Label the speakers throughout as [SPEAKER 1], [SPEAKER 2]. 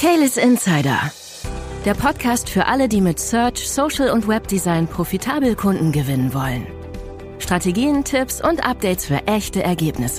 [SPEAKER 1] Keyless Insider, der Podcast für alle, die mit Search, Social und Webdesign profitabel Kunden gewinnen wollen. Strategien, Tipps und Updates für echte Ergebnisse.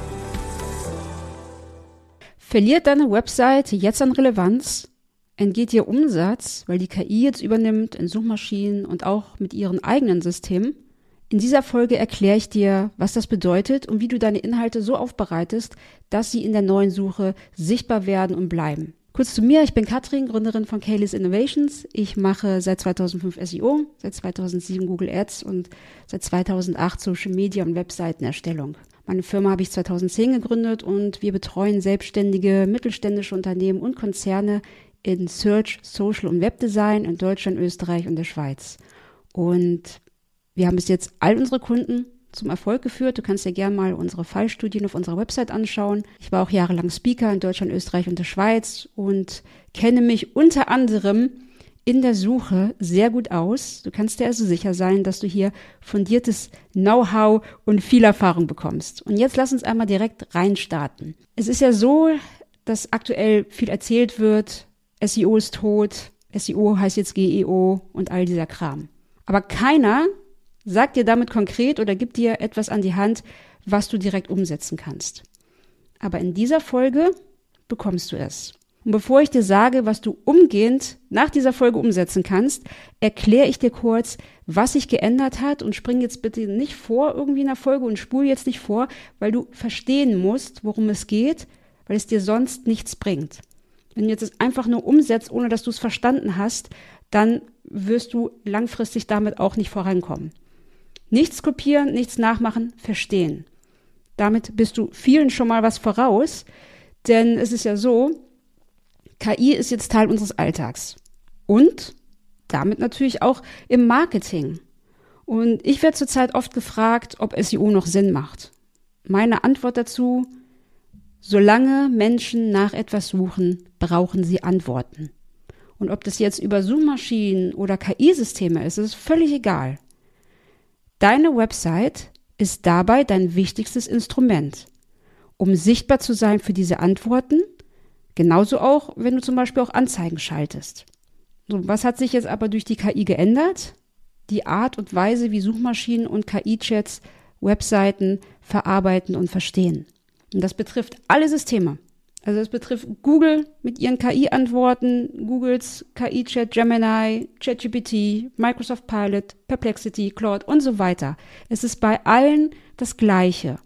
[SPEAKER 2] Verliert deine Website jetzt an Relevanz? Entgeht dir Umsatz, weil die KI jetzt übernimmt in Suchmaschinen und auch mit ihren eigenen Systemen? In dieser Folge erkläre ich dir, was das bedeutet und wie du deine Inhalte so aufbereitest, dass sie in der neuen Suche sichtbar werden und bleiben. Kurz zu mir, ich bin Katrin, Gründerin von Keyless Innovations. Ich mache seit 2005 SEO, seit 2007 Google Ads und seit 2008 Social Media und Webseitenerstellung. Meine Firma habe ich 2010 gegründet und wir betreuen selbstständige, mittelständische Unternehmen und Konzerne in Search, Social und Webdesign in Deutschland, Österreich und der Schweiz. Und wir haben bis jetzt all unsere Kunden zum Erfolg geführt. Du kannst dir gerne mal unsere Fallstudien auf unserer Website anschauen. Ich war auch jahrelang Speaker in Deutschland, Österreich und der Schweiz und kenne mich unter anderem in der Suche sehr gut aus. Du kannst dir also sicher sein, dass du hier fundiertes Know-how und viel Erfahrung bekommst. Und jetzt lass uns einmal direkt reinstarten. Es ist ja so, dass aktuell viel erzählt wird, SEO ist tot, SEO heißt jetzt GEO und all dieser Kram. Aber keiner sagt dir damit konkret oder gibt dir etwas an die Hand, was du direkt umsetzen kannst. Aber in dieser Folge bekommst du es. Und bevor ich dir sage, was du umgehend nach dieser Folge umsetzen kannst, erkläre ich dir kurz, was sich geändert hat und spring jetzt bitte nicht vor irgendwie in der Folge und spul jetzt nicht vor, weil du verstehen musst, worum es geht, weil es dir sonst nichts bringt. Wenn du jetzt einfach nur umsetzt, ohne dass du es verstanden hast, dann wirst du langfristig damit auch nicht vorankommen. Nichts kopieren, nichts nachmachen, verstehen. Damit bist du vielen schon mal was voraus, denn es ist ja so, KI ist jetzt Teil unseres Alltags und damit natürlich auch im Marketing. Und ich werde zurzeit oft gefragt, ob SEO noch Sinn macht. Meine Antwort dazu: Solange Menschen nach etwas suchen, brauchen sie Antworten. Und ob das jetzt über Suchmaschinen oder KI-Systeme ist völlig egal. Deine Website ist dabei dein wichtigstes Instrument, um sichtbar zu sein für diese Antworten, genauso auch, wenn du zum Beispiel auch Anzeigen schaltest. So, was hat sich jetzt aber durch die KI geändert? Die Art und Weise, wie Suchmaschinen und KI-Chats Webseiten verarbeiten und verstehen. Und das betrifft alle Systeme. Also es betrifft Google mit ihren KI-Antworten, Googles KI-Chat, Gemini, ChatGPT, Microsoft Pilot, Perplexity, Claude und so weiter. Es ist bei allen das Gleiche.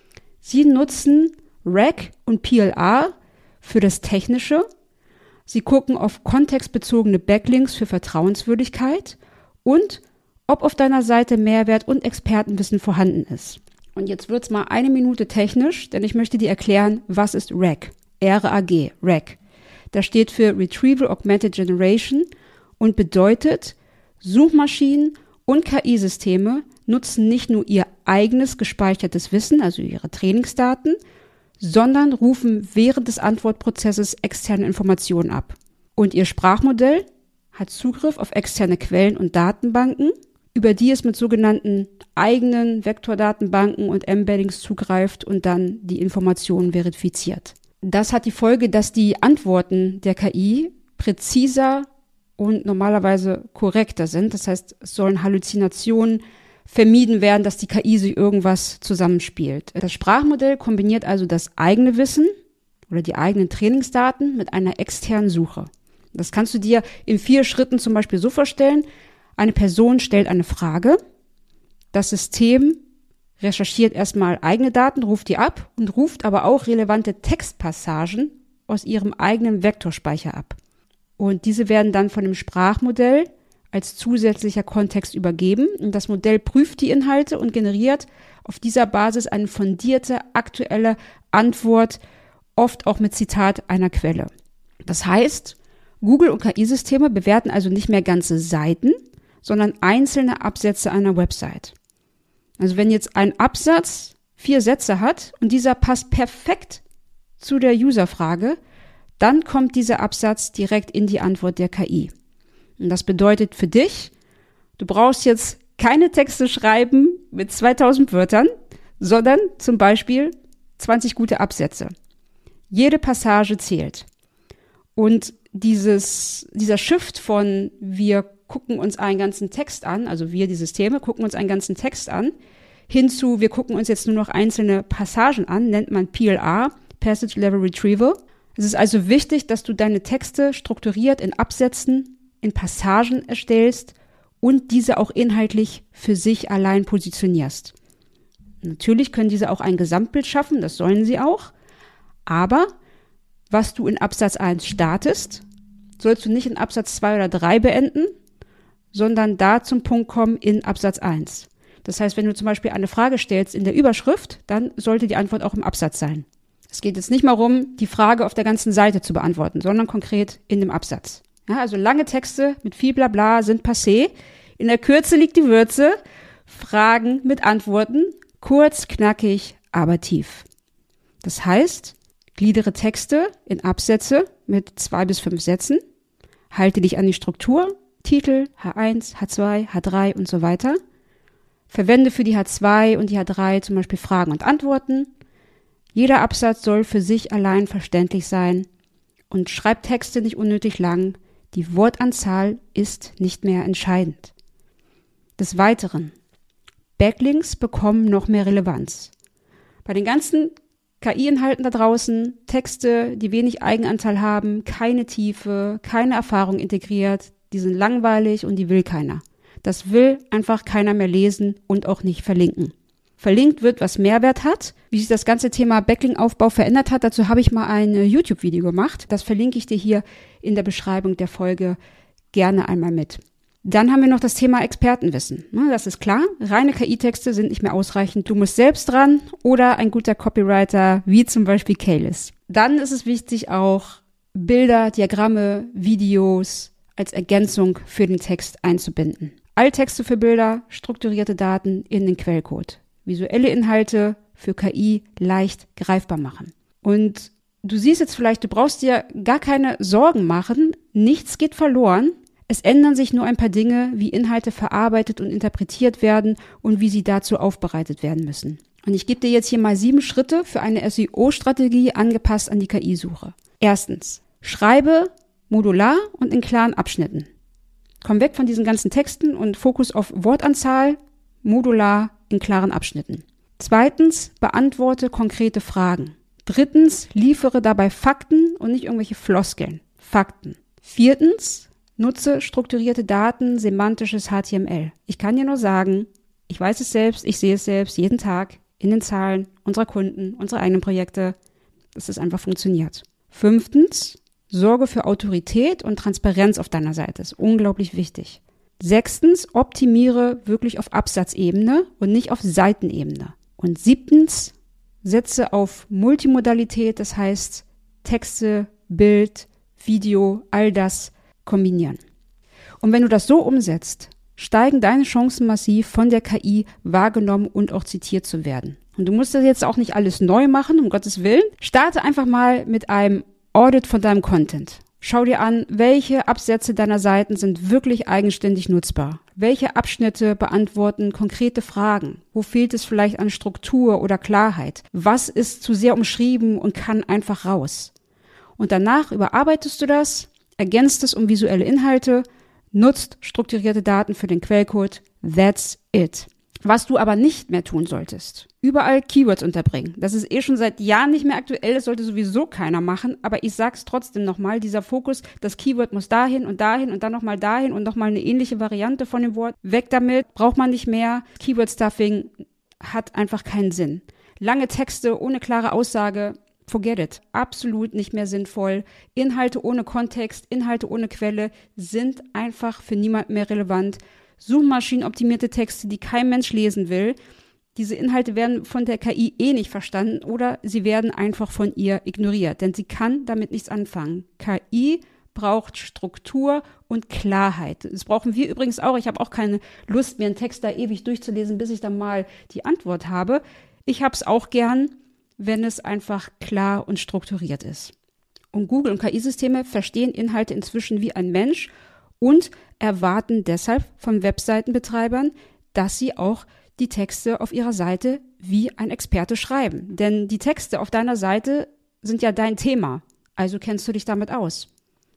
[SPEAKER 2] Sie nutzen RAG und PLR für das Technische. Sie gucken auf kontextbezogene Backlinks für Vertrauenswürdigkeit und ob auf deiner Seite Mehrwert und Expertenwissen vorhanden ist. Und jetzt wird's mal eine Minute technisch, denn ich möchte dir erklären, was ist RAG? RAG, RAG. Das steht für Retrieval Augmented Generation und bedeutet, Suchmaschinen und KI-Systeme nutzen nicht nur ihr eigenes gespeichertes Wissen, also ihre Trainingsdaten, sondern rufen während des Antwortprozesses externe Informationen ab. Und ihr Sprachmodell hat Zugriff auf externe Quellen und Datenbanken, über die es mit sogenannten eigenen Vektordatenbanken und Embeddings zugreift und dann die Informationen verifiziert. Das hat die Folge, dass die Antworten der KI präziser und normalerweise korrekter sind. Das heißt, es sollen Halluzinationen vermieden werden, dass die KI sich irgendwas zusammenspielt. Das Sprachmodell kombiniert also das eigene Wissen oder die eigenen Trainingsdaten mit einer externen Suche. Das kannst du dir in 4 Schritten zum Beispiel so vorstellen. Eine Person stellt eine Frage, das System recherchiert erstmal eigene Daten, ruft die ab und ruft aber auch relevante Textpassagen aus ihrem eigenen Vektorspeicher ab. Und diese werden dann von dem Sprachmodell als zusätzlicher Kontext übergeben und das Modell prüft die Inhalte und generiert auf dieser Basis eine fundierte, aktuelle Antwort, oft auch mit Zitat einer Quelle. Das heißt, Google und KI-Systeme bewerten also nicht mehr ganze Seiten, sondern einzelne Absätze einer Website. Also wenn jetzt ein Absatz 4 Sätze hat und dieser passt perfekt zu der Userfrage, dann kommt dieser Absatz direkt in die Antwort der KI. Und das bedeutet für dich, du brauchst jetzt keine Texte schreiben mit 2000 Wörtern, sondern zum Beispiel 20 gute Absätze. Jede Passage zählt. Und dieser Shift von wir gucken uns einen ganzen Text an, also wir, die Systeme, gucken uns einen ganzen Text an, hinzu wir gucken uns jetzt nur noch einzelne Passagen an, nennt man PLR, Passage Level Retrieval. Es ist also wichtig, dass du deine Texte strukturiert in Absätzen, in Passagen erstellst und diese auch inhaltlich für sich allein positionierst. Natürlich können diese auch ein Gesamtbild schaffen, das sollen sie auch, aber was du in Absatz 1 startest, sollst du nicht in Absatz 2 oder 3 beenden, sondern da zum Punkt kommen in Absatz 1. Das heißt, wenn du zum Beispiel eine Frage stellst in der Überschrift, dann sollte die Antwort auch im Absatz sein. Es geht jetzt nicht mal darum, die Frage auf der ganzen Seite zu beantworten, sondern konkret in dem Absatz. Ja, also lange Texte mit viel Blabla sind passé. In der Kürze liegt die Würze. Fragen mit Antworten, kurz, knackig, aber tief. Das heißt, gliedere Texte in Absätze mit 2 bis 5 Sätzen, halte dich an die Struktur, Titel, H1, H2, H3 und so weiter. Verwende für die H2 und die H3 zum Beispiel Fragen und Antworten. Jeder Absatz soll für sich allein verständlich sein und schreib Texte nicht unnötig lang. Die Wortanzahl ist nicht mehr entscheidend. Des Weiteren, Backlinks bekommen noch mehr Relevanz. Bei den ganzen KI-Inhalten da draußen, Texte, die wenig Eigenanteil haben, keine Tiefe, keine Erfahrung integriert, die sind langweilig und die will keiner. Das will einfach keiner mehr lesen und auch nicht verlinken. Verlinkt wird, was Mehrwert hat. Wie sich das ganze Thema Backlink-Aufbau verändert hat, dazu habe ich mal ein YouTube-Video gemacht. Das verlinke ich dir hier in der Beschreibung der Folge gerne einmal mit. Dann haben wir noch das Thema Expertenwissen. Das ist klar, reine KI-Texte sind nicht mehr ausreichend. Du musst selbst dran oder ein guter Copywriter wie zum Beispiel Kalis. Dann ist es wichtig, auch Bilder, Diagramme, Videos als Ergänzung für den Text einzubinden. Alttexte für Bilder, strukturierte Daten in den Quellcode. Visuelle Inhalte für KI leicht greifbar machen. Und du siehst jetzt vielleicht, du brauchst dir gar keine Sorgen machen. Nichts geht verloren. Es ändern sich nur ein paar Dinge, wie Inhalte verarbeitet und interpretiert werden und wie sie dazu aufbereitet werden müssen. Und ich gebe dir jetzt hier mal 7 Schritte für eine SEO-Strategie angepasst an die KI-Suche. Erstens, schreibe modular und in klaren Abschnitten. Komm weg von diesen ganzen Texten und Fokus auf Wortanzahl, modular in klaren Abschnitten. Zweitens, beantworte konkrete Fragen. Drittens, liefere dabei Fakten und nicht irgendwelche Floskeln. Fakten. Viertens, nutze strukturierte Daten, semantisches HTML. Ich kann dir nur sagen, ich weiß es selbst, ich sehe es selbst jeden Tag in den Zahlen unserer Kunden, unserer eigenen Projekte, dass es einfach funktioniert. Fünftens, sorge für Autorität und Transparenz auf deiner Seite. Das ist unglaublich wichtig. Sechstens, optimiere wirklich auf Absatzebene und nicht auf Seitenebene. Und siebtens, setze auf Multimodalität, das heißt Texte, Bild, Video, all das kombinieren. Und wenn du das so umsetzt, steigen deine Chancen massiv, von der KI wahrgenommen und auch zitiert zu werden. Und du musst das jetzt auch nicht alles neu machen, um Gottes Willen. Starte einfach mal mit einem Audit von deinem Content. Schau dir an, welche Absätze deiner Seiten sind wirklich eigenständig nutzbar. Welche Abschnitte beantworten konkrete Fragen? Wo fehlt es vielleicht an Struktur oder Klarheit? Was ist zu sehr umschrieben und kann einfach raus? Und danach überarbeitest du das, ergänzt es um visuelle Inhalte, nutzt strukturierte Daten für den Quellcode. That's it. Was du aber nicht mehr tun solltest, überall Keywords unterbringen. Das ist schon seit Jahren nicht mehr aktuell, das sollte sowieso keiner machen, aber ich sag's trotzdem nochmal, dieser Fokus, das Keyword muss dahin und dahin und dann nochmal dahin und nochmal eine ähnliche Variante von dem Wort. Weg damit, braucht man nicht mehr. Keyword-Stuffing hat einfach keinen Sinn. Lange Texte ohne klare Aussage, forget it. Absolut nicht mehr sinnvoll. Inhalte ohne Kontext, Inhalte ohne Quelle sind einfach für niemand mehr relevant. Suchmaschinenoptimierte Texte, die kein Mensch lesen will. Diese Inhalte werden von der KI nicht verstanden oder sie werden einfach von ihr ignoriert, denn sie kann damit nichts anfangen. KI braucht Struktur und Klarheit. Das brauchen wir übrigens auch. Ich habe auch keine Lust, mir einen Text da ewig durchzulesen, bis ich dann mal die Antwort habe. Ich habe es auch gern, wenn es einfach klar und strukturiert ist. Und Google und KI-Systeme verstehen Inhalte inzwischen wie ein Mensch und erwarten deshalb von Webseitenbetreibern, dass sie auch die Texte auf ihrer Seite wie ein Experte schreiben. Denn die Texte auf deiner Seite sind ja dein Thema, also kennst du dich damit aus.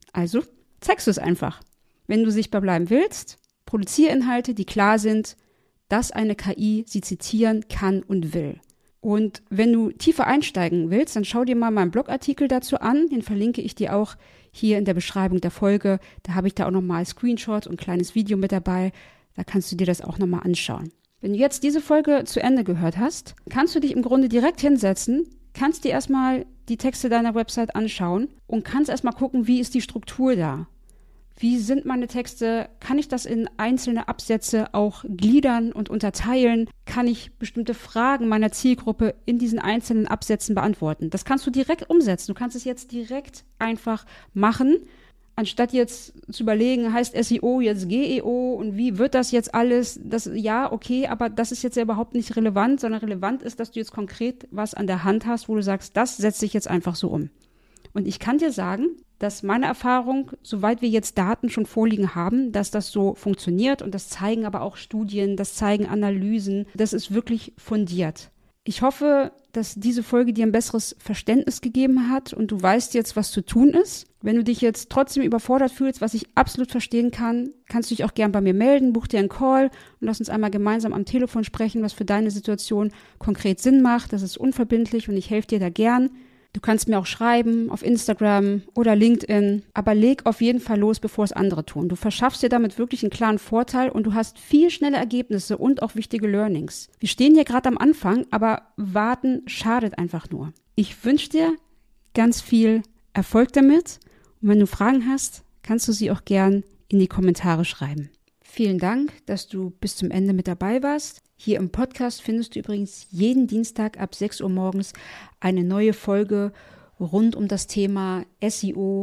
[SPEAKER 2] Also zeigst du es einfach. Wenn du sichtbar bleiben willst, produziere Inhalte, die klar sind, dass eine KI sie zitieren kann und will. Und wenn du tiefer einsteigen willst, dann schau dir mal meinen Blogartikel dazu an. Den verlinke ich dir auch hier in der Beschreibung der Folge. Da habe ich da auch nochmal Screenshots und ein kleines Video mit dabei. Da kannst du dir das auch nochmal anschauen. Wenn du jetzt diese Folge zu Ende gehört hast, kannst du dich im Grunde direkt hinsetzen, kannst dir erstmal die Texte deiner Website anschauen und kannst erstmal gucken, wie ist die Struktur da? Wie sind meine Texte? Kann ich das in einzelne Absätze auch gliedern und unterteilen? Kann ich bestimmte Fragen meiner Zielgruppe in diesen einzelnen Absätzen beantworten? Das kannst du direkt umsetzen. Du kannst es jetzt direkt einfach machen, anstatt jetzt zu überlegen, heißt SEO jetzt GEO und wie wird das jetzt alles? Ja, okay, aber das ist jetzt ja überhaupt nicht relevant, sondern relevant ist, dass du jetzt konkret was an der Hand hast, wo du sagst, das setze ich jetzt einfach so um. Und ich kann dir sagen, dass meine Erfahrung, soweit wir jetzt Daten schon vorliegen haben, dass das so funktioniert und das zeigen aber auch Studien, das zeigen Analysen, das ist wirklich fundiert. Ich hoffe, dass diese Folge dir ein besseres Verständnis gegeben hat und du weißt jetzt, was zu tun ist. Wenn du dich jetzt trotzdem überfordert fühlst, was ich absolut verstehen kann, kannst du dich auch gern bei mir melden, buch dir einen Call und lass uns einmal gemeinsam am Telefon sprechen, was für deine Situation konkret Sinn macht. Das ist unverbindlich und ich helfe dir da gern. Du kannst mir auch schreiben auf Instagram oder LinkedIn, aber leg auf jeden Fall los, bevor es andere tun. Du verschaffst dir damit wirklich einen klaren Vorteil und du hast viel schnelle Ergebnisse und auch wichtige Learnings. Wir stehen hier gerade am Anfang, aber warten schadet einfach nur. Ich wünsche dir ganz viel Erfolg damit und wenn du Fragen hast, kannst du sie auch gern in die Kommentare schreiben. Vielen Dank, dass du bis zum Ende mit dabei warst. Hier im Podcast findest du übrigens jeden Dienstag ab 6 Uhr morgens eine neue Folge rund um das Thema SEO,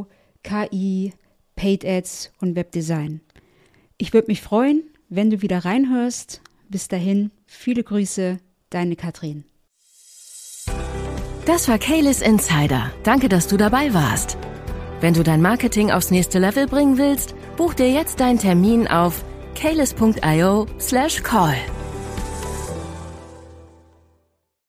[SPEAKER 2] KI, Paid Ads und Webdesign. Ich würde mich freuen, wenn du wieder reinhörst. Bis dahin, viele Grüße, deine Katrin.
[SPEAKER 1] Das war Caylus Insider. Danke, dass du dabei warst. Wenn du dein Marketing aufs nächste Level bringen willst, buch dir jetzt deinen Termin auf caylus.io/call.